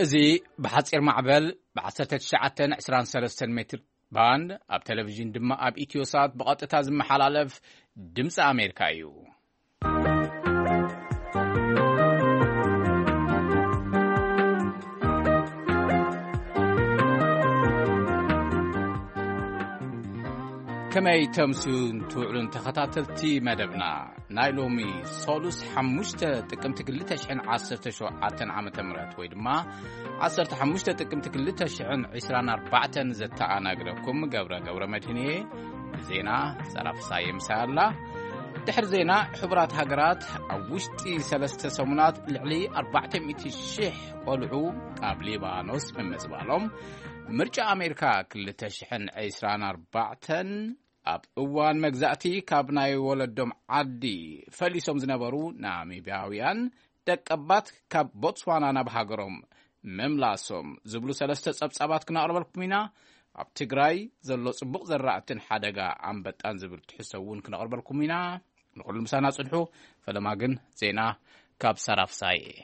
ازي بحصير معبل بعصرت 923 متر باند اب تلفزيون دما اب ايتيوسات بقطتا زمحلالف دمص امريكا يو كما تمسون توعلون تخطاتلتي مدبنا نايلومي سولوس حموشته تقمت كلتا شحن 10 عامة مرات ويدما 15 تقمت كلتا شحن 24 زتا اناغركم غبره مدينه زينا صرف سايم سالا دحر زينا حبرات هاجرات اوشتي 3 سمونات لعلي 400 شح قلعو قبل بانوس ممزبالهم مرجع أمريكا كل تشحن 24 أب أوان مجزأتي كابناي ولدهم عدي فليسهم زنبرو ناميبياويان دكبات كاب بوتسوانا نبهاجرهم مملاسهم زبلو 3 صبصبات كنا قربلكمينا أب تግራይ زلو صبق زرعتن حدقا عم بتان زبل تحسون كنا قربلكمينا نقول مسانا صلحو فلما جن زينا كاب صرف ساي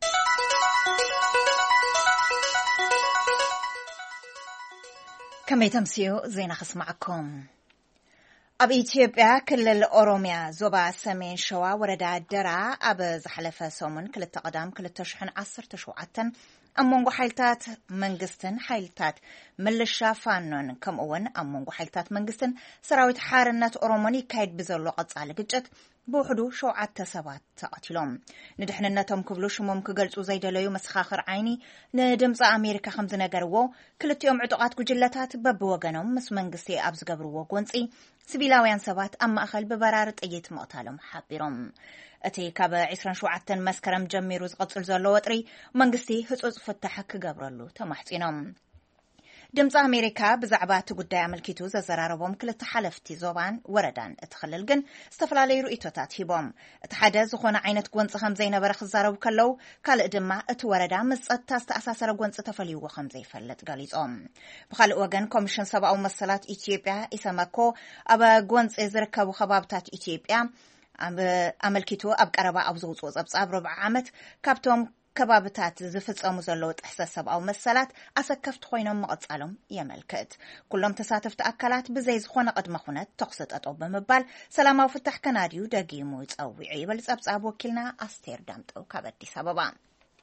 كما تمسيو زينا خسمعكم أب إثيوبيا كل الأوروميا زوبا سمين شوا وردا درا أب زحلفة سومن كل التقدام كل التشحن 10 تشوعتن أمونغو حيلتات منغستن حيلتات ملشا فانون كم أون أمونغو حيلتات منغستن سراويت حارنات أوروماني كايد بزرلو قصالي قجت بوحدو شوعات سبات تقاتلهم ندحنناتهم كبلو شموم كقلصو زيدليو مسخاخر عيني ندمص أمريكا خمز نقروا كلتيوم عطقات كجلتات ببوغنهم مس منغستي أبز قبروا قونسي سبيلاويان سبات أما أخل ببرارة أيت مقتالهم حابيرهم أتي كاب 27 مسكرم جميرو زقصل زلو وطري منغستي هصوص فتح كقبرلو تمحصينهم دمص أمريكا بزعبات قدايا ملكيتو زراربهم كل تحالفتي زوبان وردان اتخلل جن استفلالي رؤيتوتات هيبهم اتحدى زخونا عينة قوانص خمزين برخ الزارب كلو كال ادما اتوردان مسقط تستأساسر قوانص تفليو خمزي فلت قاليزهم بخال وغن كوميشن سبعو مسلات إثيوبيا إسامكو أبا قوانص ازركبو خبابتات إثيوبيا أملكيتو أبقربا أبزوز وزبصاب ربع عامت كابتوم كبابتات زفصامو زلو احساس سبعو مسلات اسكفت خوينم مقصالهم يملكت كلهم تساتفت اكلات بزي زخونه قدمه خونه تقصد اطوب بمبال سلاماو فتح كناديو دغيمو يصوعي بلصبصاب وكيلنا استير دامطو كبديس ابابا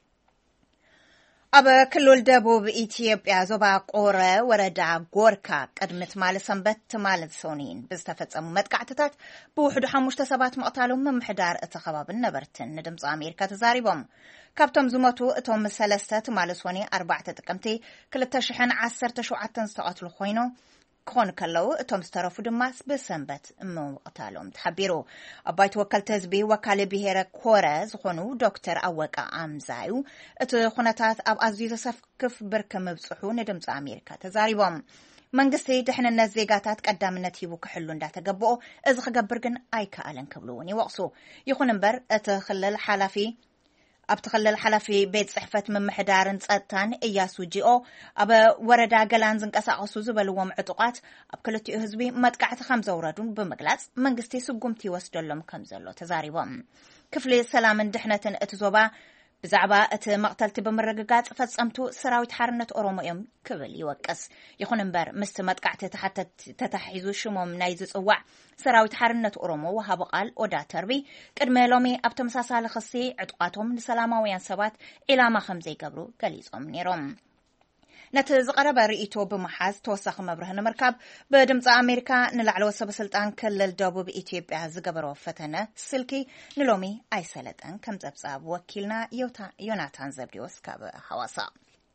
أبا كلول دبوب إثيوبيا زوبا قورة وردا غوركا قدمت مال سنبت مال سونين بزتفصمو مدقعتات بوحدو 5 سبات مقتالهم ممحدار اتخباب النبرتن ندمص أمريكا تزاريبهم كابتم زموتو اتوم 3 مال سوني 4 تقمتي كلتا شحن 10 شوعتن استقاتلو خوينو كون كلو اتوم سترفو دماس بسنبت مقتالهم تحبيرو أبايت وكالت هزبي وكالي بيهيرا كورا زخونو دكتور أوكا أمزايو اتو خونتات أب أزيز سفكف بركة مبصحو ندمز أمريكا تزاريبهم منغستي دحن النزيقاتات قدامنت هيبو كحلون داتا قبقو إذ خقبرقن أيكا ألن كبلوني وقصو يخون انبر اتخلل حالفي أبتخلل حلفي بيت صحفة من محدارن صدتان إياسو جيو أبا وردا قلان زنقاسا زبلوهم عطقات أبكلتي هزبي مدقعت 5 وردون بمقلاص منغستي سقومتي وسدلهم كمزلو تزاريبهم كفلي سلام دحنتن اتزوبا بزعبا ات مقتلتي بمرققات فتصمتو سراويت حارنت أوروميوم كبل يوكس يخون انبر مست مدقعت تحت تتحيزو شموم نايز صواع سراويت حارنت أورومو وهابقال ودا تربي قدمي لومي أبتمساسا لخصي عطقاتهم لسلاماويان سبات إلا ما 5 قبرو قليزهم نيروم نتزقرب رئيتو بمحاز توسخ مبرهن مركب بدمص أمريكا نلعلو سبسلطان كلل دبوب إثيوبيا زقبرو فتنة سلكي نلومي أي سلطان كم زبصاب وكيلنا يوناتان زبديوس كاب حواسا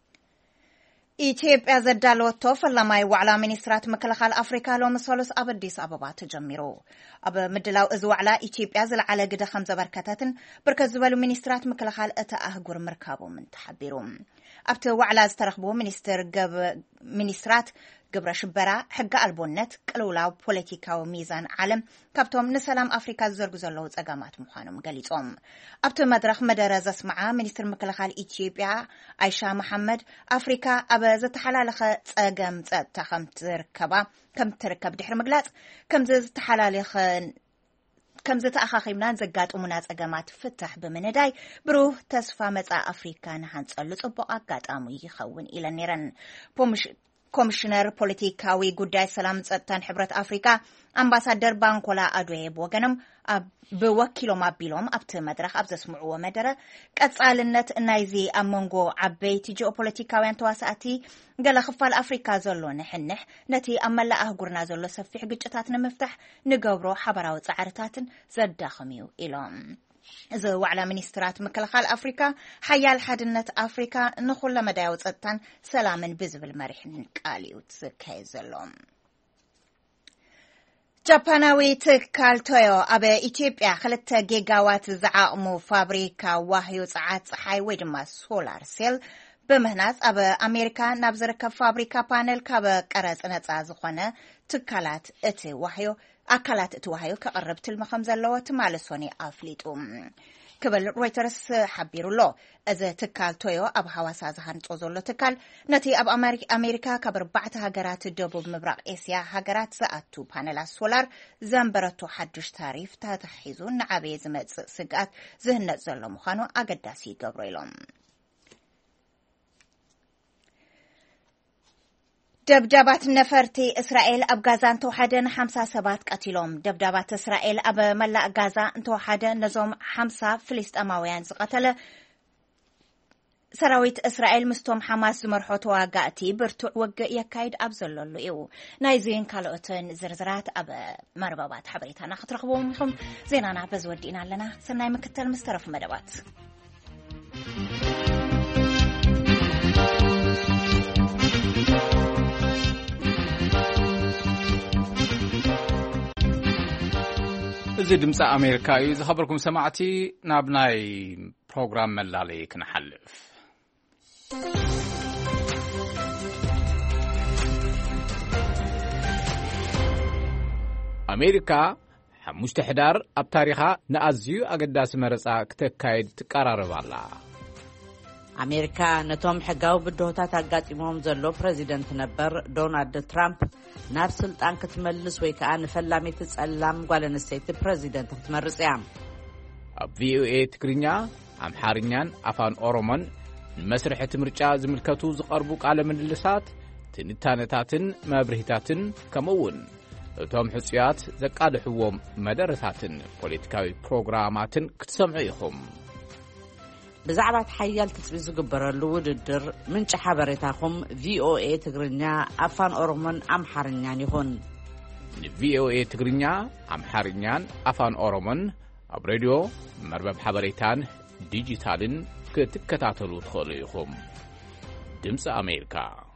إثيوبيا زدالوتو فلماي وعلى منسترات مكلخال أفريكا لو مسولوس أبديس أبابا تجميرو أب مدلاو إزو على إثيوبيا زل على قد 5 بركاتاتن بركزبالو منسترات مكلخال أتأهجر مركابو من تحبيروم أبت وعلى استرخبو منسترات قبر شبرا حق البونت قلولاو بوليتيكاو ميزان عالم كابتوم نسلام أفريكا زرق زلو زقامات مخانم قليتهم أبت مدرخ مدرز اسمعا منستر مكلخال إثيوبيا عائشة محمد أفريكا أبا زتحلالخ تقام تخم تركبا كم تركب دحر مقلات كم زتحلالخ كم زتأخاخيمنا زقاطمنا ጸገማት ፍትሕ ብምንዳይ ብሩህ ተስፋ መጻ አፍሪካ ንሓንጸሉ ጽቡቕ አጋጣሚ ይኸውን ኢለን ነረን ኮሚሽነር ፖለቲካዊ ጉዳይ ሰላም ጸጥታን ሕብረት አፍሪካ አምባሳደር ባንኮላ አድዌ በወገንም ብወኪሎም አቢሎም ኣብቲ መድረኽ ኣብ ዘስምዕዎ መደረ ቀጻልነት ናይዚ ኣመንጎ ዓበይቲ ጂኦፖለቲካውያን ተዋሳእቲ ገለ ክፋል አፍሪካ ዘሎ ንሕንሕ ነቲ ኣብ መላእ ኣህጉርና ዘሎ ሰፊሕ ግጭታት ንምፍታሕ ንገብሮ ሓበራዊ ጻዕርታትን ዘዳኽም እዩ ኢሎም እዚ ዋዕላ ሚኒስትራት ምክልኻል አፍሪካ ሓያል ሓድነት አፍሪካ ንኹሉ መዳያዊ ጸጥታን ሰላምን ብዝብል መሪሕን ቃልዩት ዝካየድ ዘሎ ጃፓናዊ ትካል ቶዮ ኣብ ኢትዮጵያ 2 ጊጋዋት ዝዓቕሙ ፋብሪካ ዋህዮ ፀሓይ ወይ ድማ ሶላር ሴል በመህናጽ ኣብ ኣሜሪካ ናብ ዝርከብ ፋብሪካ ፓነል ካብ ቀረጽ ነጻ ዝኾነ ትካላት እቲ ዋህዮ ኣካላት እቲ ዋህዮ ከቕርብ ትልሚ ከም ዘለዎ ትማለ ሶኒ ኣፍሊጡ ክብል ሮይተርስ ሓቢሩሎ እዚ ትካል ቶዮ ኣብ ሐዋሳ ዝሃንጾ ዘሎ ትካል ነቲ ኣብ ኣሜሪካ ካብ 4 ሃገራት ደቡብ ምብራቕ ኤስያ ሃገራት ዝኣቱ ፓነላት ሶላር ዘንበረቱ ሓድሽ ታሪፍ ተታሒዙ ንዓበየ ዝመጽእ ስግኣት ዝህነጽ ዘሎ ምዃኑ ኣገዳሲ ይገብሮ ኢሎም دبدبات نفرتي إسرائيل أب غازا انتوحدن 57 قتلهم دبدبات إسرائيل أب ملأ غازا انتوحدن نزوم 5 فلسطينيين قتل سراويت إسرائيل مستوم حماس زمرحوت واقعتي برتوع وقع يكايد أبزلولو إيو نايزين كالوتن زرزرات أب مربابات حبريتانا خطرخبوهم لكم زينانا بزودينا لنا سناي مكتل مسترف مدبات እዚ ድምፂ ኣሜሪካ እዩ ዝኸበርኩም ሰማዕቲ ናብ ናይ ፕሮግራም መላለይ ክንሓልፍ ኣሜሪካ 5 ሕዳር ኣብ ታሪኻ ንኣዝዩ ኣገዳሲ መረፃ ክተካይድ ትቀራረብ ኣላ ኣሜሪካ ነቶም ሕጋዊ ብድሆታት ኣጋጢሞም ዘሎ ፕሬዚደንት ነበር ዶናልድ ትራምፕ ናብ ስልጣን ክትመልስ ወይ ከዓ ንፈላሜት ጸላም ጓለነሰይቲ ፕሬዚደንት ክትመርጽ እያ ኣብ ቪኦኤ ትግርኛ ኣምሓርኛን ኣፋን ኦሮሞን ንመስርሕ ምርጫ ዝምልከቱ ዝቐርቡ ቃለ ምልልሳት ትንታነታትን መብርሂታትን ከምኡውን እቶም ሕጽያት ዘቃልሕዎም መደረታትን ፖለቲካዊ ፕሮግራማትን ክትሰምዑ ኢኹም ብዛዕባ ሓያል ተስቢት ዝግበረሉ ውድድር ምንጭ ሓበሬታኹም ቪኦኤ ትግርኛ ኣፋን ኦሮሞን ኣምሓርኛን ይኹን ንቪኦኤ ትግርኛ ኣምሓርኛን ኣፋን ኦሮሞን ኣብ ሬድዮ መርበብ ሓበሬታን ዲጂታልን ክትከታተሉ ትኽእሉ ኢኹም ድምፂ ኣሜሪካ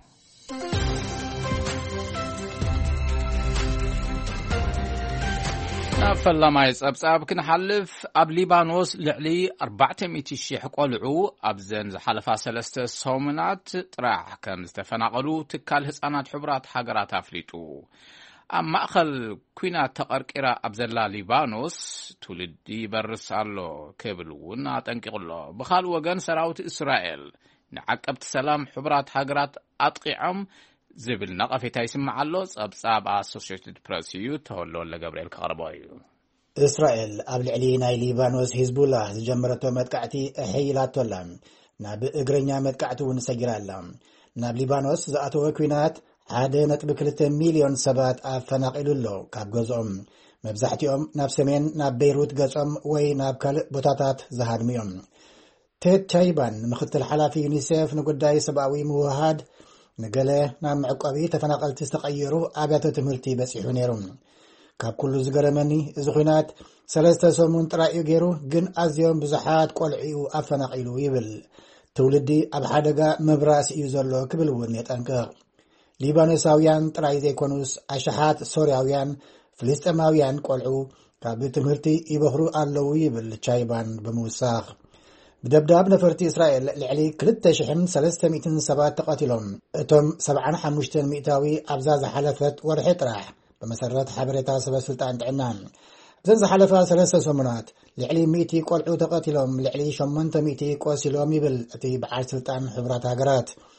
ናብ ፈላማይ ጸብጻብ ክንሓልፍ ኣብ ሊባኖስ ልዕሊ 400,000 ቆልዑ ኣብ ዘን ዝሓለፋ 3 ሰሙናት ጥራሕ ከም ዝተፈናቐሉ ትካል ህፃናት ሕቡራት ሃገራት ኣፍሊጡ ኣብ ማእኸል ኩናት ተቐርቂራ ኣብ ዘላ ሊባኖስ ትውልዲ ይበርስ ኣሎ ክብል እውን ኣጠንቂቑሎ ብኻልእ ወገን ሰራዊት እስራኤል ንዓቀብቲ ሰላም ሕቡራት ሃገራት ኣጥቂዖም ዝብል ነቐፌታ ይስምዕ ኣሎ ጸብጻብ ኣሶሺየትድ ፕሬስ እዩ ተወልደ ገብርኤል ከቕርበው እዩ እስራኤል ኣብ ልዕሊ ናይ ሊባኖስ ሂዝቡላ ዝጀመረቶ መጥቃዕቲ ኣሕይላቶላ ናብ እግረኛ መጥቃዕቲ እውን ሰጊራላ ናብ ሊባኖስ ዝኣተወ ኩናት 1.2 ሚልዮን ሰባት ኣፈናቂሉሎ ካብ ገዝኦም መብዛሕትኦም ናብ ሰሜን ናብ ቤይሩት ገጾም ወይ ናብ ካልእ ቦታታት ዝሃድሙ እዮም ቴድ ቻይባን ምክትል ሓላፊ ዩኒሴፍ ንጉዳይ ሰብኣዊ ምውሃድ ንገለ ናብ መዕቆቢ ተፈናቀልቲ ዝተቀየሩ ኣብያተ ትምህርቲ በፂሑ ነይሩ ካብ ኩሉ ዝገረመኒ እዚ ኩናት 3 ሰሙን ጥራዩ ገይሩ ግን ኣዝዮም ብዙሓት ቆልዑ ኣፈናቂሉ ይብል ትውልዲ ኣብ ሓደጋ መብራስ እዩ ዘሎ ክብል እውን የጠንቅቕ ሊባኖሳውያን ጥራይ ዘይኮኑስ ኣሽሓት ሶርያውያን ፍልስጤማውያን ቆልዑ ካብ ትምህርቲ ይበኽሩ ኣለዉ ይብል ቻይባን ብምውሳኽ بدبداب نفرتي إسرائيل لعلي 2300 سبات تقاتلهم اتهم 75 مئتاوي أبزاز حلفت ورحت راح بمسرات حبرتها سبا سلطان عنان زنز حلفها 3 سمنات لعلي 100 قلعو تقاتلهم لعلي 800 قوسلهم يبل اتي بعال سلطان حبرات هاجرات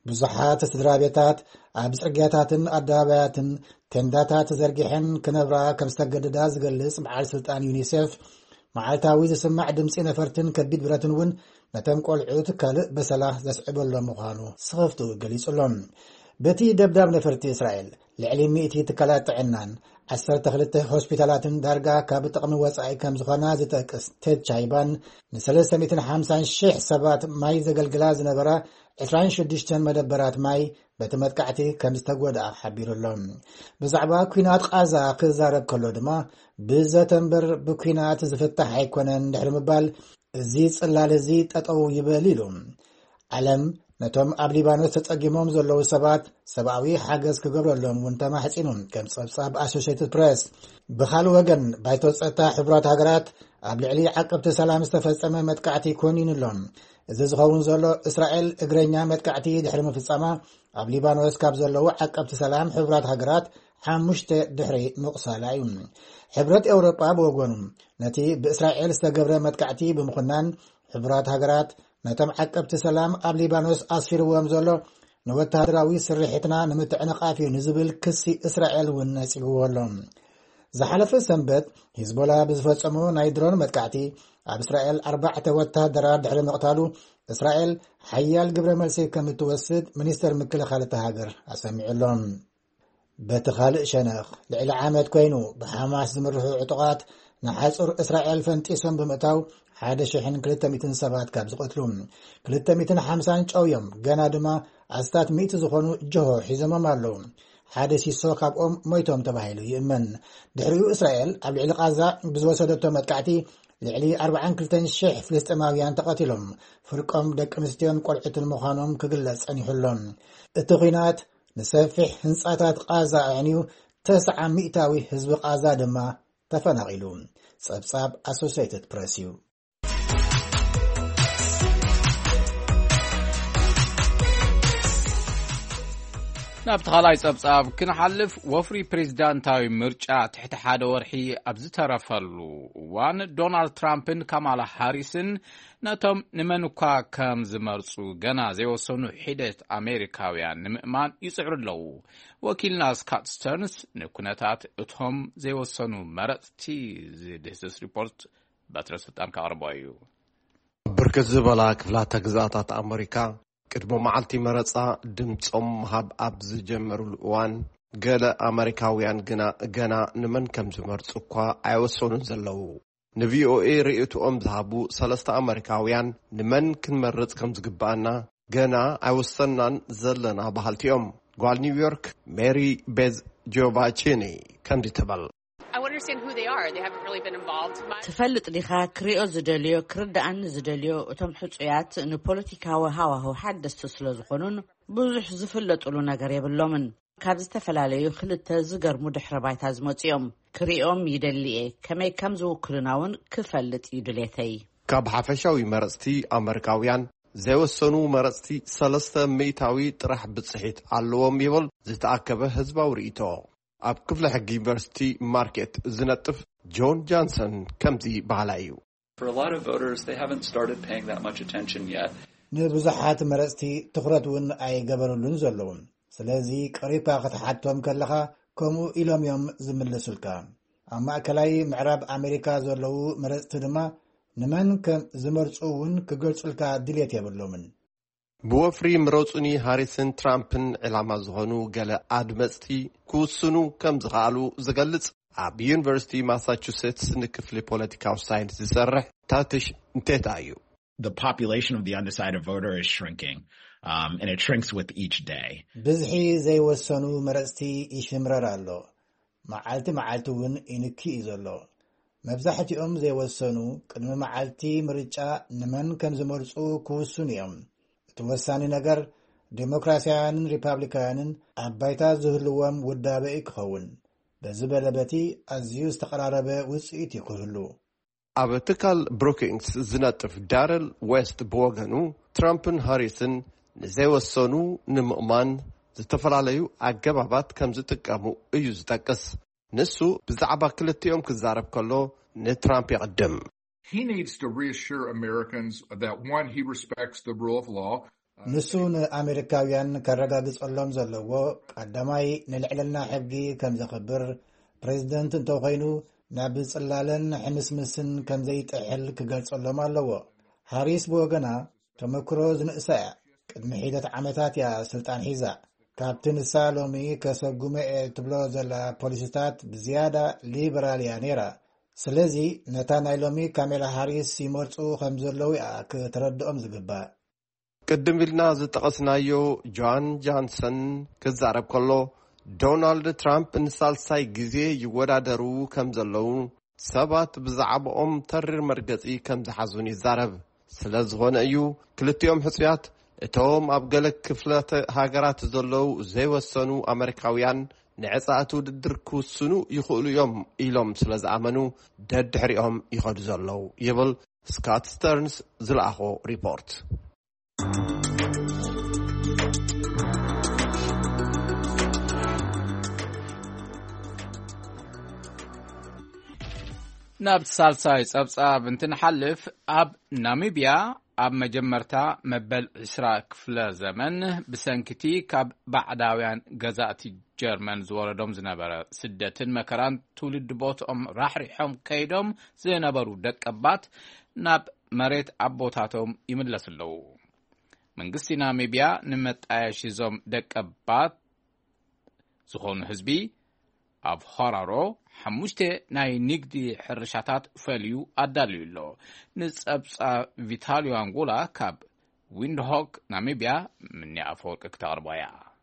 ብዙሓት ስድራቤታት ኣብ ጽርግያታትን ኣደባባያትን ቴንዳታት ዘርጊሐን ክነብራ ከም ዝተገደዳ ዝገልጽ በዓል ስልጣን ዩኒሴፍ መዓልታዊ ዝስማዕ ድምፂ ነፈርትን ከቢድ ብረትን እውን ነቶም ቆልዑት ካልእ በሰላ ዘስዕበሎም ምዃኑ ስኸፍቱ ገሊጹሎም። በቲ ደብዳብ ነፈርቲ እስራኤል ልዕሊ 100 ትካላት ጥዕናን 12 ሆስፒታላትን ዳርጋ ካብ ጥቕሚ ወጻኢ ከም ዝኾና ዝጠቅስ ቴድ ቻይባን ን350,000 ሰባት ማይ ዘገልግላ ዝነበራ 26 መደበራት ማይ በቲ መጥቃዕቲ ከም ዝተጎድኣ ሓቢሩሎም። ብዛዕባ ኩናት ቃዛ ክዛረብ ከሎ ድማ ብዘተንበር ብኩናት ዝፍታሕ ኣይኮነን ድሕሪ ምባል እዚ ጽላል እዚ ጠጠው ይበል ኢሉ ዓለም ነቶም ኣብ ሊባኖስ ተጸጊሞም ዘለዉ ሰባት ሰብኣዊ ሓገዝ ክገብረሎም እውን ተማሕጺኑ ከም ጸብጻብ ኣሶሽየትድ ፕሬስ። ብኻልእ ወገን ባይቶ ጸጥታ ሕቡራት ሃገራት ኣብ ልዕሊ ዓቀብቲ ሰላም ዝተፈጸመ መጥቃዕቲ ኮኒኑሎም። እዚ ዝኸውን ዘሎ እስራኤል እግረኛ መጥቃዕቲ ድሕሪ ምፍጻማ ኣብ ሊባኖስ ካብ ዘለዉ ዓቀብቲ ሰላም ሕቡራት ሃገራት 5 ድሕሪ ምቕሳላ እዩ። ሕብረት ኤውሮጳ ብወገኑ ነቲ ብእስራኤል ዝተገብረ መጥቃዕቲ ብምኹናን ሕቡራት ሃገራት ነቶም ዓቀብቲ ሰላም ኣብ ሊባኖስ ኣስፊርዎም ዘሎ ንወታደራዊ ስርሒትና ንምትዕንቃፍ እዩ ንዝብል ክሲ እስራኤል እውን ነጺግዎ ኣሎ። ዝሓለፈ ሰንበት ሂዝቦላ ብዝፈጸሙ ናይ ድሮን መጥቃዕቲ ኣብ እስራኤል 4 ወታደራት ድሕሪ ምቕታሉ እስራኤል ሓያል ግብረ መልሲ ከም እትወስድ ሚኒስተር ምክልኻል እታ ሃገር ኣሰሚዑሎም። በቲ ካልእ ሸነኽ ልዕሊ ዓመት ኮይኑ ብሓማስ ዝምርሑ ዕጡቓት ንሓጹር እስራኤል ፈንጢሶም ብምእታው 1,200 ሰባት ካብ ዝቆትሉ 250 ጨውዮም ገና ድማ ኣስታት 100 ዝኾኑ ጅሆ ሒዞሞም ኣለዉ። ሓደ ሲሶ ካብኦም ሞይቶም ተባሂሉ ይእመን። ድሕሪኡ እስራኤል ኣብ ልዕሊ ቃዛ ብዝወሰደቶ መጥቃዕቲ ልዕሊ 42,000 ፍልስጥማውያን ተቐቲሎም ፍርቆም ደቂ ኣንስትዮን ቆልዑትን ምዃኖም ክግለጽ ጸኒሑሎም። እቲ ኹናት ንሰፊሕ ህንጻታት ቃዛ ኣዕንዩ 900 ህዝቢ ቃዛ ድማ ተፈናቒሉ። ጸብጻብ ኣሶሲየትድ ፕሬስ እዩ። ናብ ተኻላይ ጸብጻብ ክንሓልፍ ወፍሪ ፕሬዚዳንታዊ ምርጫ ትሕቲ ሓደ ወርሒ ኣብ ዝተረፈሉ እዋን ዶናልድ ትራምፕን ካማላ ሃሪስን ነቶም ንመን እኳ ከም ዝመርጹ ገና ዘይወሰኑ ሒደት ኣሜሪካውያን ንምእማን ይጽዕሩ ኣለዉ። ወኪልና ስካት ስተርንስ ንኩነታት እቶም ዘይወሰኑ መረፅቲ ዝድህስስ ሪፖርት በትረ ስልጣን ካቕርቦ እዩ። ብርክት ዝበላ ክፍላተ ግዛታት ኣሜሪካ ቅድሞ መዓልቲ መረፃ ድምፆም ምሃብ ኣብ ዝጀመሩሉ እዋን ገለ ኣሜሪካውያን ግና ገና ንመን ከም ዝመርፁ እኳ ኣይወሰኑን ዘለዉ። ንቪኦኤ ርእይቶኦም ዝሃቡ 3 ኣሜሪካውያን ንመን ክንመርፅ ከም ዝግባአና ገና ኣይወሰናን ዘለና ባህልቲኦም። ጓል ኒውዮርክ ሜሪ ቤዝ ጆቫቺኒ ከምዚ ትብል ትፈልጥ ዲኻ ክሪኦ ዝደልዮ ክርዳእኒ ዝደልዮ እቶም ሕፁያት ንፖለቲካዊ ሃዋህው ሓደስቲ ስለ ዝኾኑን ብዙሕ ዝፍለጡሉ ነገር የብሎምን። ካብ ዝተፈላለዩ ክልተ ዝገርሙ ድሕረ ባይታ ዝመፅኦም ክሪኦም ይደልየ ከመይ ከም ዝውክሉና እውን ክፈልጥ ይድልየተይ። ካብ ሓፈሻዊ መረፅቲ ኣሜሪካውያን ዘይወሰኑ መረፅቲ 300 ጥራሕ ብፅሒት ኣለዎም ይብል ዝተኣከበ ህዝባዊ ርእይቶ። ኣብ ክፍለ ሕጊ ዩኒቨርሲቲ ማርኬት ዝነጥፍ ጆን ጃንሰን ከምዚ ባህላ እዩ። ንብዙሓት መረፅቲ ትኩረት እውን ኣይገበሩሉን ዘለዉ። ስለዚ ቀሪብካ ክትሓቶም ከለኻ ከምኡ ኢሎም እዮም ዝምልሱልካ። ኣብ ማእከላይ ምዕራብ ኣሜሪካ ዘለዉ መረፅቲ ድማ ንመን ከም ዝመርፁ እውን ክገልጹልካ ድሌት የብሎምን። ብወፍሪ ምረፁኒ ሃሪስን ትራምፕን ዕላማ ዝኾኑ ገለ ኣድመፅቲ ክውስኑ ከም ዝኽኣሉ ዝገልጽ ኣብ ዩኒቨርሲቲ ማሳቹሴትስ ንክፍሊ ፖለቲካዊ ሳይንስ ዝሰርሕ ታትሽ እንቴታ እዩ። The population of the undecided voter is shrinking, and it shrinks with each day. ብዝሒ ዘይወሰኑ መረፅቲ ይሽምረር ኣሎ። መዓልቲ መዓልቲ እውን ይንኪ እዩ ዘሎ። መብዛሕቲኦም ዘይወሰኑ ቅድሚ መዓልቲ ምርጫ ንመን ከም ዝመርፁ ክውስኑ እዮም። ወሳኒ ነገር ዲሞክራሲያንን ሪፐብሊካንን ኣብ ባይታ ዝህልዎም ውዳበ ክኸውን በዚ በለበቲ ኣዝዩ ዝተቀራረበ ውፅኢት ይክህሉ። ኣብ ትካል ብሩኪንግስ ዝነጥፍ ዳረል ዌስት ብወገኑ ትራምፕን ሃሪስን ንዘይወሰኑ ንምእማን ዝተፈላለዩ ኣገባባት ከም ዝጥቀሙ እዩ ዝጠቅስ። ንሱ ብዛዕባ ክልቲኦም ክዛረብ ከሎ ንትራምፕ ይቅድም። He needs to reassure Americans that one, he respects the rule of law, ንሱን ኣሜሪካውያን ከረጋግጸሎም ዘለዎ ቀዳማይ ንልዕልና ሕጊ ከም ዘኽብር ፕሬዚደንት እንተኾይኑ ናብ ጽላለን ሕምስምስን ከም ዘይጥሕል ክገልጸሎም ኣለዎ። ሃሪስ ብወገና ተመክሮ ዝንእሰ ቅድሚ ሒደት ዓመታት እያ ስልጣን ሒዛ ካብቲ ንሳ ሎሚ ከሰጉመ ትብሎ ዘላ ፖሊሲታት ብዝያዳ ሊበራል እያ ነይራ። ስለዚ ነታ ናይ ሎሚ ካሜላ ሃሪስ ይመርፁ ከም ዘለው እያ ክትረድኦም ዝግባእ። ቅድም ኢልና ዝጠቐስናዮ ጆን ጆንሰን ክዛረብ ከሎ ዶናልድ ትራምፕ ንሳልሳይ ግዜ ይወዳደሩ ከም ዘለው ሰባት ብዛዕባኦም ተሪር መርገፂ ከም ዝሓዙን ይዛረብ። ስለ ዝኾነ እዩ ክልቲኦም ሕፁያት እቶም ኣብ ገለ ክፍላት ሃገራት ዘለው ዘይወሰኑ ኣሜሪካውያን ንዕፃእቲ ውድድር ክውስኑ ይኽእሉ እዮም ኢሎም ስለ ዝኣመኑ ደድሕሪኦም ይኸዱ ዘለው ይብል ስካት ስተርንስ ዝለኣኾ ሪፖርት። ናብ ሳልሳይ ጸብጻብ እንትንሓልፍ ኣብ ናሚብያ ኣብ መጀመርታ መበል 20 ክፍለ ዘመን ብሰንኪቲ ካብ ባዕዳውያን ገዛእቲ ጀርመን ዝወረዶም ዝነበረ ስደትን መከራን ትውልድ ቦትኦም ራሕሪሖም ከይዶም ዝነበሩ ደቀባት ናብ መሬት ኣቦታቶም ይምለስለው። መንግስቲ ናሚብያ ንመጣየሽ ዞም ደቀባት ዝኾኑ ህዝቢ ኣብ ሆራሮ 5 ናይ ንግዲ ሕርሻታት ፈልዩ ኣዳልዩ ኣሎ። ንጸብጻብ ቪታልዮ አንጎላ ካብ ዊንድሆክ ናሚብያ ምኒ ኣፈወርቂ ክተቕርበያ።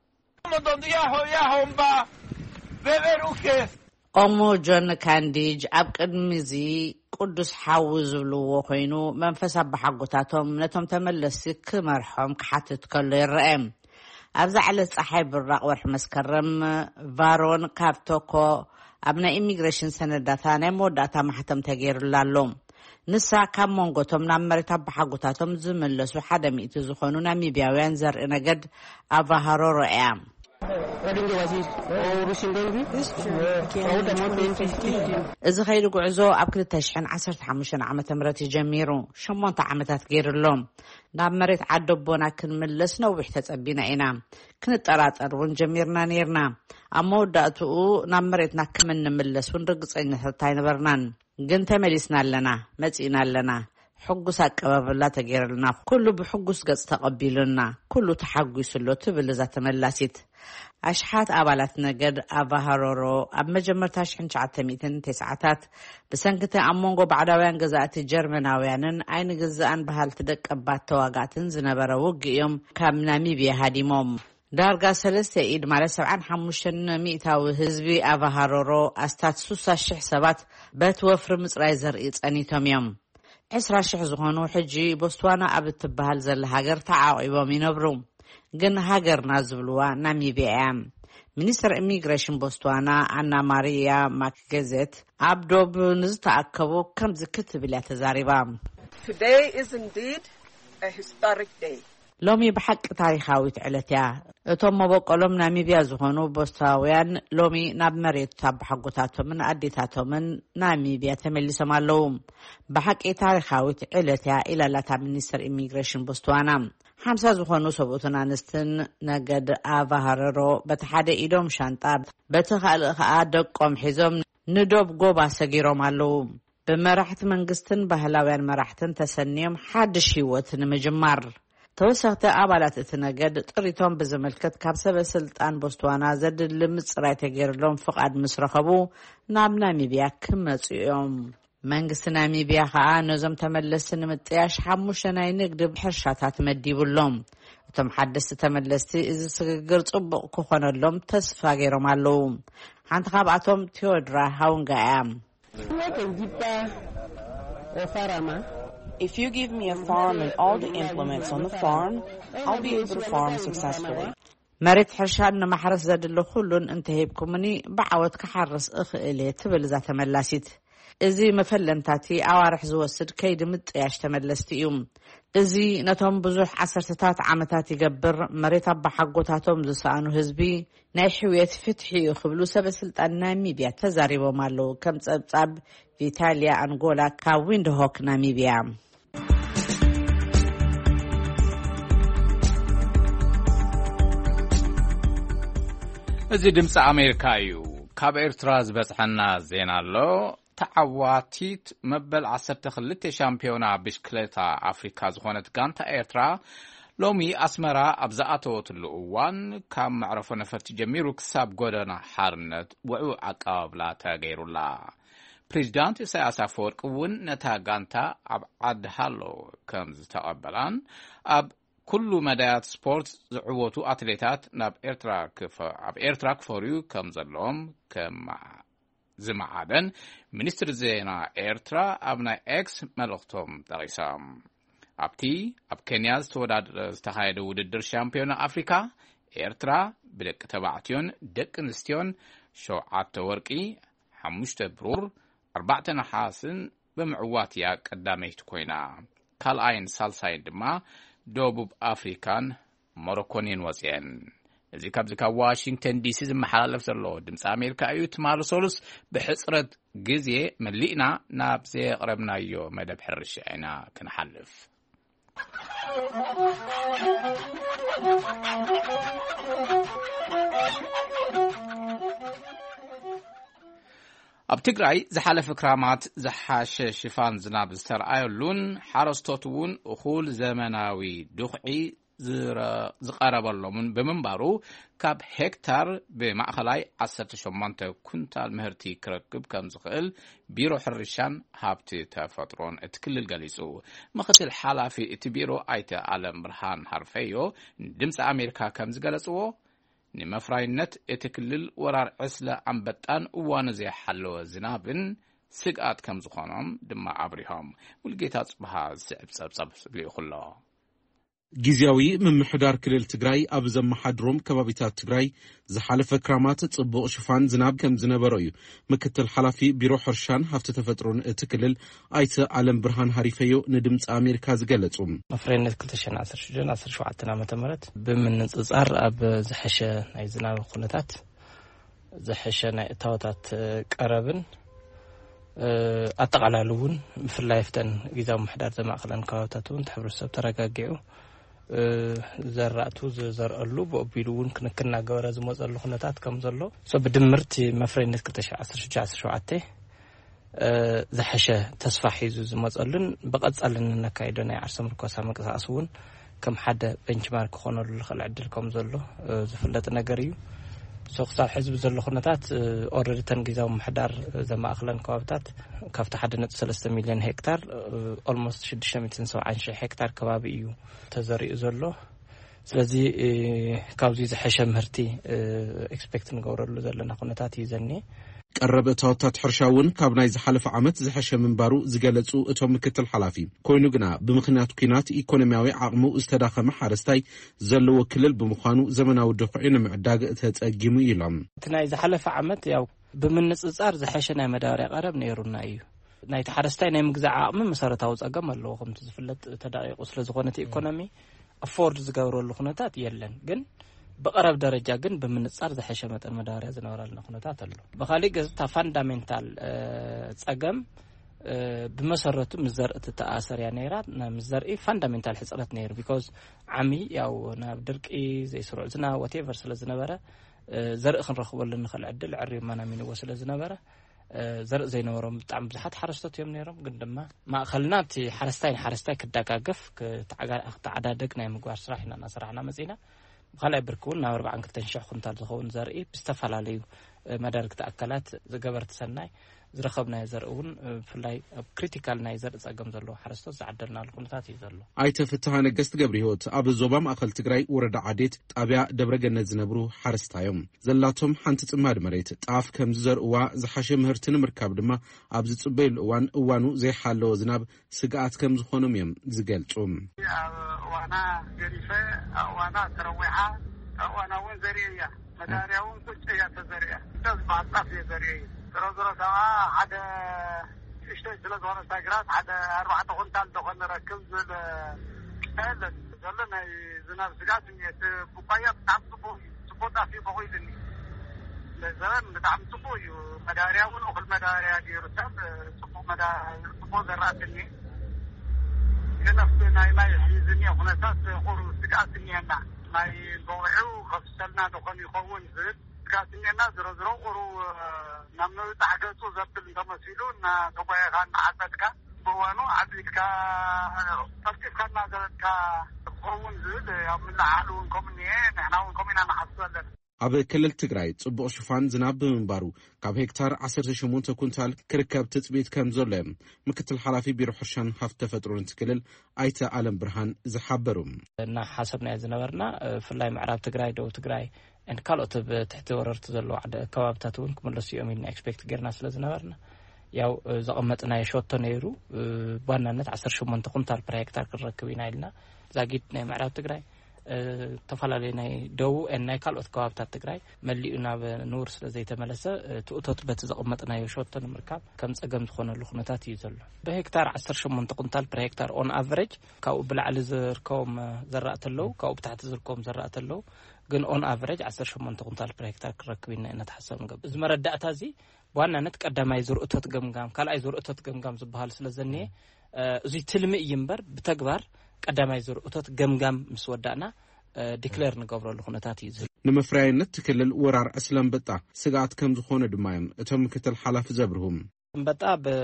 ኦሞ ጆን ካንዲጅ ኣብ ቅድሚዚ ቅዱስ ሓዊ ዝብልዎ ኮይኑ መንፈስ ኣባሓጎታቶም ነቶም ተመለስቲ ክመርሖም ክሓትት ከሎ ይርአ። ኣብዛ ዕለት ፀሓይ ብራቕ ወርሒ መስከረም ቫሮን ካብቶኮ ኣብ ናይ ኢሚግሬሽን ሰነዳታ ናይ መወዳእታ ማሕተም ተገይሩላ ኣሎ። ንሳ ካብ መንጎቶም ናብ መሬት ኣባሓጎታቶም ዝመለሱ 100 ዝኾኑ ናሚብያውያን ዘርኢ ነገድ ኣቫሃሮሮ እያ። እዚ ኸይዲ ጉዕዞ ኣብ 2015 ዓመተ ምህረት ጀሚሩ 8 ዓመታት ገይሩሎም። ናብ መሬት ዓደቦና ክንምለስ ነዊሕ ተጸቢና ኢና ክንጠራጠር እውን ጀሚርና ነርና። ኣብ መወዳእትኡ ናብ መሬትና ክምንምለስ እውን ርግፀኛታት ኣይነበርናን። ግን ተመሊስና ኣለና፣ መጺና ኣለና። ሕጉስ ኣቀባብላ ተገይሩልና፣ ኩሉ ብሕጉስ ገጽ ተቐቢሉና፣ ኩሉ ተሓጒሱሎ ትብል እዛ ተመላሲት። ኣሽሓት ኣባላት ነገድ ኣቫሃሮሮ ኣብ መጀመርታ 1990ታት ብሰንኪቲ ኣብ መንጎ ባዕዳውያን ገዛእቲ ጀርመናውያንን ኣይንግዛእን ባህልቲ ደቀባት ተዋጋእትን ዝነበረ ውግእ ካብ ናሚብያ ሃዲሞም ዳርጋ 3 ኢድ ማለት 75 ሚእታዊ ህዝቢ ኣቫሃሮሮ ኣስታት 60,000 ሰባት በትወፍሪ ምጽራይ ዘርኢ ጸኒቶም እዮም። 20,000 ዝኾኑ ሕጂ ቦትስዋና ኣብ እትበሃል ዘላ ሃገር ተዓቂቦም ይነብሩ። ግን ሃገርና ዝብልዋ ናሚብያ እያ። ሚኒስትር ኢሚግሬሽን ቦትስዋና ኣና ማሪያ ማክጌዜት ኣብ ዶብ ንዝተኣከቡ ከምዚ ክትብል እያ ተዛሪባ። Today is indeed a historic day. ሎሚ ብሓቂ ታሪኻዊት ዕለት እያ። እቶም መበቆሎም ናሚብያ ዝኾኑ ቦትስዋናውያን ሎሚ ናብ መሬት ኣባሓጎታቶምን ኣዴታቶምን ናሚብያ ተመሊሶም ኣለዉ። ብሓቂ ታሪኻዊት ዕለት እያ ኢላላታ ሚኒስትር ኢሚግሬሽን ቦትስዋና። 50 ዝኾኑ ሰብኡትን ኣንስትን ነገድ ኣቫሃሮሮ በቲ ሓደ ኢዶም ሻንጣ በቲ ካልእ ከዓ ደቆም ሒዞም ንዶብ ጎባ ሰጊሮም ኣለዉ። ብመራሕቲ መንግስትን ባህላውያን መራሕትን ተሰኒዮም ሓድሽ ህይወት ንምጅማር። ተወሰኽቲ ኣባላት እቲ ነገድ ጥሪቶም ብዝምልከት ካብ ሰበስልጣን ቦትስዋና ዘድሊ ምጽራይ ተገይሩሎም ፍቓድ ምስ ረኸቡ ናብ ናሚብያ ክመጹ እዮም። መንግስቲ ናሚብያ ከዓ ነዞም ተመለስቲ ንምጥያሽ 5 ናይ ንግዲ ሕርሻታት መዲቡሎም። እቶም ሓደስቲ ተመለስቲ እዚ ስግግር ጽቡቕ ክኾነሎም ተስፋ ገይሮም ኣለዉ። ሓንቲ ካብኣቶም ቴዎድራ ሃውንጋ እያ። If you give me a farm and all the implements on the farm, I'll be able to farm successfully. መሬት ሕርሻ ንማሕረስ ዘድሊ ኩሉን እንተሂብኩምኒ ብዓወት ክሓርስ እኽእል ትብል እዛ ተመላሲት። እዚ መፈለምታቲ ኣዋርሕ ዝወስድ ከይዲ ምጥያሽ ተመለስቲ እዩ። እዚ ነቶም ብዙሕ 10ታት ዓመታት ይገብር መሬት ኣባሓጎታቶም ዝሰኣኑ ህዝቢ ናይ ሕውየት ፍትሒ ክብሉ ሰበስልጣን ናሚብያ ተዛሪቦም ኣለዉ። ከም ጸብጻብ ቪታልዮ አንጎላ ካብ ዊንድሆክ ናሚብያ። እዚ ድምፂ ኣሜሪካ እዩ ካብ ኤርትራ ዝበጽሐና ዜና ኣሎ ተዓዋቲት መበል 12 ሻምፒዮና ብሽክሌታ ኣፍሪካ ዝኾነት ጋንታ ኤርትራ ሎሚ ኣስመራ ኣብ ዝኣተወትሉ እዋን ካብ መዕረፎ ነፈርቲ ጀሚሩ ክሳብ ጎደና ሓርነት ውዑ ኣቀባብላ ተገይሩላ ፕሬዚዳንት ኢሳያስ አፈወርቂ እውን ነታ ጋንታ ኣብ ዓዲ ሃሎ ከም ዝተቐበላን ኣብ ኩሉ መዳያት ስፖርት ዝዕወቱ ኣትሌታት ኣብ ኤርትራ ክፈርዩ ከም ዘለዎም ከም ዝመዓደን ሚኒስትር ዜና ኤርትራ ኣብ ናይ ኤክስ መልእኽቶም ጠቒሶም ኣብ ኬንያ ዝተኻየደ ውድድር ሻምፒዮና ኣፍሪካ ኤርትራ ብደቂ ተባዕትዮን ደቂ ኣንስትዮን 7 ወርቂ 5 ብሩር 4 ነሓስን ብምዕዋት እያ ቀዳመይቲ ኮይና ካልኣይን ሳልሳይን ድማ ደቡብ ኣፍሪካን ሞሮኮን ወፅየን እዚ ካብ ዋሽንግተን ዲሲ ዝመሓላለፍ ዘሎ ድምፂ ኣሜሪካ እዩ ትማሉ ሶሉስ ብሕፅረት ግዜ መሊእና ናብ ዘቕረብናዮ መደብ ሕርሻ ኢና ክንሓልፍ ኣብ ትግራይ ዝሓለፈ ክራማት ዝሓሸ ሽፋን ዝናብ ዝተረኣየሉን ሓረስቶት እውን እኹል ዘመናዊ ድኹዒ ዝቀረበሎምን ብምንባሩ ካብ ሄክታር ብማእኸላይ 18 ኩንታል ምህርቲ ክረክብ ከም ዝኽእል ቢሮ ሕርሻን ሃብቲ ተፈጥሮን እትክልል ገሊጹ ምክትል ሓላፊ እቲ ቢሮ ኣይተ ዓለም ብርሃን ሃርፈዮ ድምፂ ኣሜሪካ ከም ዝገለጽዎ ንመፍራይነት እቲ ክልል ወራር ዕስለ ኣንበጣን እዋኑ ዘይሓለወ ዝናብን ስግኣት ከም ዝኾኖም ድማ አብሪሆም ሙልጌታ ጽባህ ዝስዕብ ጸብጸብ ልይኹሎ ጊዜያዊ ምምሕዳር ክልል ትግራይ ኣብ ዘመሓድሮም ከባቢታት ትግራይ ዝሓለፈ ክራማት ጽቡቕ ሽፋን ዝናብ ከም ዝነበረ እዩ ምክትል ሓላፊ ቢሮ ሕርሻን ሃብቲ ተፈጥሮን እቲ ክልል ኣይተ ዓለም ብርሃን ሃሪፈዮ ንድምፂ ኣሜሪካ ዝገለጹ መፍረይነት 2017 ዓመተ ምህረት ብምንጽጻር ኣብ ዝሐሸ ናይ ዝናብ ኩነታት ዝሐሸ ናይ እታወታት ቀረብን ኣጠቃላሉውን ብፍላይ ፍተን ጊዜያዊ ምምሕዳር ዘማእኸለን ከባቢታትን ሕብረተሰብ ተረጋጊዑ ዘራእቱ ዘርአሉ በቢሉውን ክንክና ገበረ ዝመጸሉ ኩነታት ከም ዘሎ ብድምርቲ መፍረይነት 2017 ዝሐሸ ተስፋ ሒዙ ዝመጸሉን በቀጻልን ነካይዶ ናይ ዓርሰ ምርኮሳ መንቀሳቀስውን ከም ሓደ ቤንችማርክ ኾነሉ ልኽእል ዕድል ከም ዘሎ ዝፍለጥ ነገር እዩ ክሳብ ሕዝቢ ዘሎ ኩነታት ኦልሬዲ ተንጊዛው ምሕዳር ዘማእኸለን ከባቢታት ካብቲ 1.3 ሚልዮን ሄክታር ኦልሞስት 670 ሄክታር ከባቢ እዩ ተዘሪኡ ዘሎ ስለዚ ካብዚ ዝሐሸ ምህርቲ ኤክስፔክት ንገብረሉ ዘለና ኩነታት ይዘኒ ቀረበ እታወታት ሕርሻውን ካብ ናይ ዝሓለፈ ዓመት ዝሐሸ ምንባሩ ዝገለጹ እቶም ምክትል ሓላፊ ኮይኑ ግና ብምኽንያት ኩናት ኢኮኖሚያዊ ዓቕሙ ዝተዳኸመ ሓረስታይ ዘለዎ ክልል ብምዃኑ ዘመናዊ ድኹዒ ንምዕዳግ ተጸጊሙ ኢሎም እቲ ናይ ዝሓለፈ ዓመት ያው ብምንጽጻር ዝሐሸ ናይ መዳበርያ ቀረብ ነይሩና እዩ ናይ ሓረስታይ ናይ ምግዛዕ ዓቕሚ መሰረታዊ ጸገም ኣለዎ ከምቲ ዝፍለጥ ተዳቂቁ ስለ ዝኾነ ኢኮኖሚ ኣፎርድ ዝገብረሉ ኩነታት የለን ግን بقرب درجة جن بمنصار ذا حشمة المدارة زنورال نخنتات الله بخالي جزء فاندامنتال أجمع بمسرته مزرعة التأثير يعني رات مزرعة فاندامنتال حصلت نير because عمي أو نبدرك زي سرعة زنا whatever سلزنا برا زرع خن رخوة لنا خل عدل عري ما نامين وسلزنا برا زرع زي نورم تعم بزحت حرستات يوم نيرم قدما ما خلنات حرستين كدقة قف تعدادك نايم جوار صراحنا نصرحنا مزينا خلأ بركون نور بعن كتنشح خنتال زخون زرقي بستفعل عليه مدارك تأكلات زجبرت سناي زرخبنا يزرقون في اللاي كريتيكال نايزر زعجم زلوا حرستو زعدلنا الكونتات يزلوا أيتفتها نجست جبريهوت أبو زوبام أخل تجري ورد عديد أبيع دبرجنا زنبرو حرستايم زلاتهم حنت تمر مريت تعرف كم زر وزحشم هرتن مركب دما أبزت بيل وانو زي حلو زناب سقعت كم زخونهم يم زجلتهم وانا جريفة وانا ترويحة وانا وين زريعة مداريا وين كل تزريعة تزبع طافية زريعة ترى سوا حدا اشتري ثلاث وانا ساجرات حدا 4 كنتال دخل نركب هذا زلنا زناب سجات بقايا تعب صبو طافية بقوي لني لزمان تعب صبو مداريا وين أخل مداريا جيرتاب صبو زرات لني نفسنا ما يحيزني هنا خور سجات لني أنا ما يضوعوا خفصلنا دخل يخون زد كاتنينا زرزرو قرو نمنو تحقصو زبل تمثيلو نا تبايا كان عددك بوانو عددك ترتيب كان نازلتك قوون زد من عالون كومنيه نحنا ونكومينا نحصل ኣብ ክልል ትግራይ ጽቡቕ ሽፋን ዝናብ ብምንባሩ ካብ ሄክታር 18 ኩንታል ክርከብ ትጽቢት ከም ዘሎ ምክትል ሓላፊ ቢሮ ሕርሻን ሃብቲ ተፈጥሮን ትክልል ኣይተ ኣለም ብርሃን ዝሓበሩ እና ሓሰብና ዝነበርና ፍላይ ምዕራብ ትግራይ ደው ትግራይ ان ካልኦት ብትሕቲ ወረርቲ ዘለዎ ዓደ ከባቢታት እውን ክመለሱ እዮም ኢልና ኤክስፔክት ገርና ስለ ዝነበርና ያው ዘቐመጥና የሾቶ ነይሩ ባናነት 18 ኩንታል ፐር ሄክታር ክረክብ ኢና ኢልና ዛጊድ ናይ ምዕራብ ትግራይ ተፈላለዩ ናይ ደው ናይ ካልኦት ከባቢታት ትግራይ መሊኡና በኑር ስለ ዘይተመለሰ ትኡቶት በት ዘቐመጥና የሾቶ ንምርካብ ከም ጸገም ዝኾነሉ ኩነታት እዩ ዘሎ በሄክታር 18 ኩንታል ፐር ሄክታር ኦን አቨሬጅ ካብ ብላዕሊ ዝርከቦም ዘራእተለው ካብ ታሕቲ ዝርከቦም ዘራእተለው ግን ኦን አቨሬጅ 18 ኩንታል ፐር ሄክታር ክረክብና እናተሐሰብ ንገብ ዝመረዳእታ እዚ በዋናነት ቀዳማይ ዝርኡቶት ገምጋም ካልኣይ ዝርኡቶት ገምጋም ዝበሃል ስለዘኔ እዚ ትልሚ ይምበር በተግባር ቀዳማይ ዝርኡቶት ገምጋም ምስ ወዳእና ዲክሌር ንገብረሉ ኩነታት እዩ ንምፍራይነት ትክልል ወራር እስለም በጣ ስጋት ከም ዝኾነ ድማዮም እቶም ምክትል ሓላፊ ዘብርሁም በጣ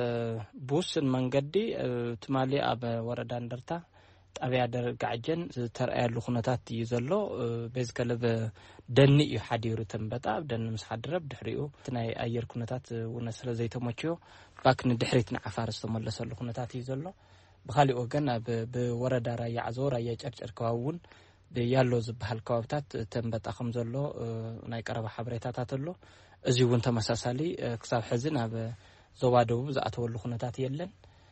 በቡስን መንገዲ ትማሊ ኣብ ወረዳ እንደርታ ጣብያ ደርጋጀን ተርአያሉ ኩነታት እዩ ዘሎ ቤዝከለ በደኒ እዩ ሓዲሩ ተንበጣ ደኒ ምስ ሓድረብ ድሕሪኡ ናይ ኣየር ኩነታት ወነስለ ዘይተመችዮ ባክን ድሕሪት ንዓፋር ዝተመለሰሉ ኩነታት እዩ ዘሎ بخالي وجنا بوردا رايع عزورا يجرجر كواون بيالو زبحال كوابتات تنبت أخم زلو ناي قرب حبريتات تلو أزيون تمساسالي كساب حزن هذا زوادو بزعتوا اللخنات يلن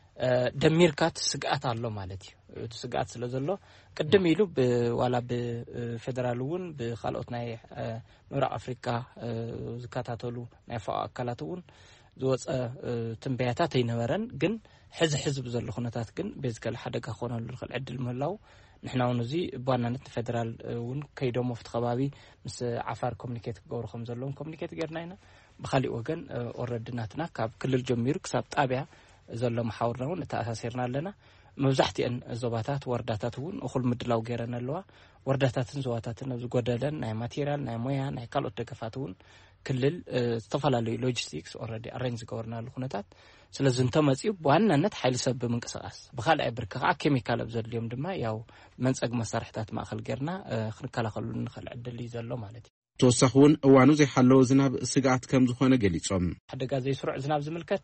دمير كات سقعت الله مالتي سقعت سلزلو قدم يلو ولا بفدرالون بخالوت ناي مرا أفريقيا زكاتاتولو ناي فاكلاتون زوج تنبيهات ينورن جن حزب زلو خناتات جن بيزكال حدا كخونا الخل عدل ملاو نحنا ونزي بانانت فدرال ون كيدو مفت خبابي مس عفار كومينيكيت جور خمزلون كومينيكيت جرناينا بخلي وجن أوردناتنا كاب كل الجمهور كسب تابع زلوا محاورنا ونتأسسرنا لنا مزحتي أن زباتات ورداتات ون أخل مدلاو جيرنا اللوا ورداتات زواتاتنا زجودلن ناي ماتيريال ناي مويا ناي كالوت دكفاتون كل استفلا لوجيستيكس أوردي أرينج جورنا الخناتات سلازم تمسيو بوانا نت حيل سبب من قصاص بخال عبركها كيميكال بزر اليوم دما ياو منسق مسارحتات ما خل جرنا خلكلا خلون خل عدل يزلو مالتي توسخون وانو زي حلو زناب سقعت كم زخونه قليصم حدا زي سرع زناب زملكت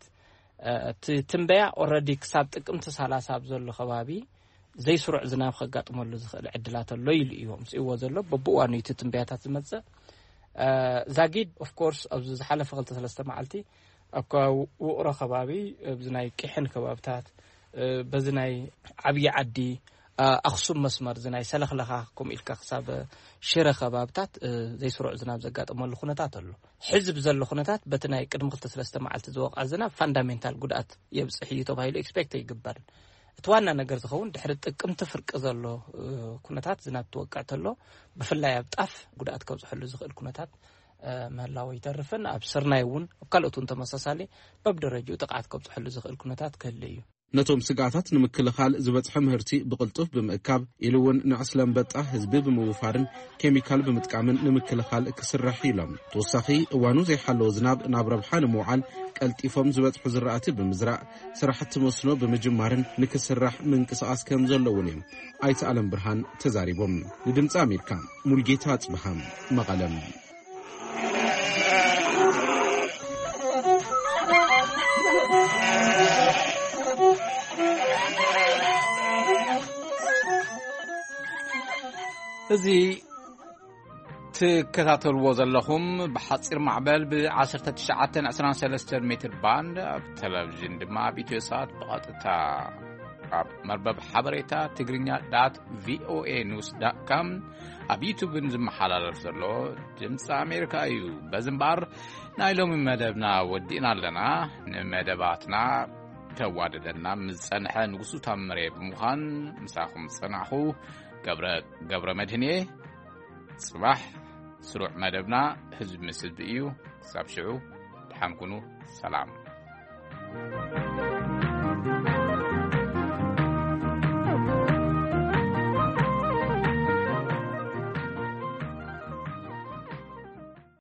تنبيع اوريدي كساب طقمت 30 بزلو خبابي زي سرع زناب خغاطملو زخل عدلات لو يليوم سيو زلو ببوانو يتنبيعات زمص زاغيد اوف كورس ابز زحلف غلطه 3 معلتي أكو وقرا خبابي بزناي كحن كبابتات بزناي عبي عدي أخصم مسمر زناي سلخلخا كم إلك حساب شرا خبابتات زي سرع زناب زقات أمال الخناتات له حزب زل الخناتات بتناي قدم قلت سلسلة مع التزوق الزناب فاندامنتال قدات يبص حيته بهاي الإكسبكت يقبل توانا نجر زخون دحرت كم تفرق زلوا كناتات زناب توقعت له بفلا يبتعف قدات كوز حلو زخ الكناتات مهلاو يترفن أبصرنا يون وقالوا تمساسالي ببدرجو تقعد كوب تحل زخ الكناتات كليو نتوم سقعتات نمكل خال زبط حمهرتي بقلطف بمأكاب يلون نعسلم بطا حزب بموفارن كيميكال بمتقامن نمكل خال كسر رحيلم توسخي وانو زي حلو زناب نابرب حال موعال قلطيفم زبط حزراتي بمزرع سراحت مسنو بمجمارن نكسرح من قصاص كم زلونيم ايت علم برهان تزاريبم لدمص امريكا مولجيتا صبحام مقالم እዚህ تكتاتلو زلخم بحصير معبل ب1923 متر باند بتلفزيون دما بيتوسات بقطتا مربب حبريتا tigrinya.voanews.com ابيتو بنزم حلال زلو جمس امريكا ايو بزنبار نايلوم مدبنا ودينا لنا نمدباتنا تواددنا مصنحه نغسو تامري بمخان مساخم صنحو قبر مدهني صباح سروع مدبنا حزب مسد بيو سابشعو تحمكنو سلام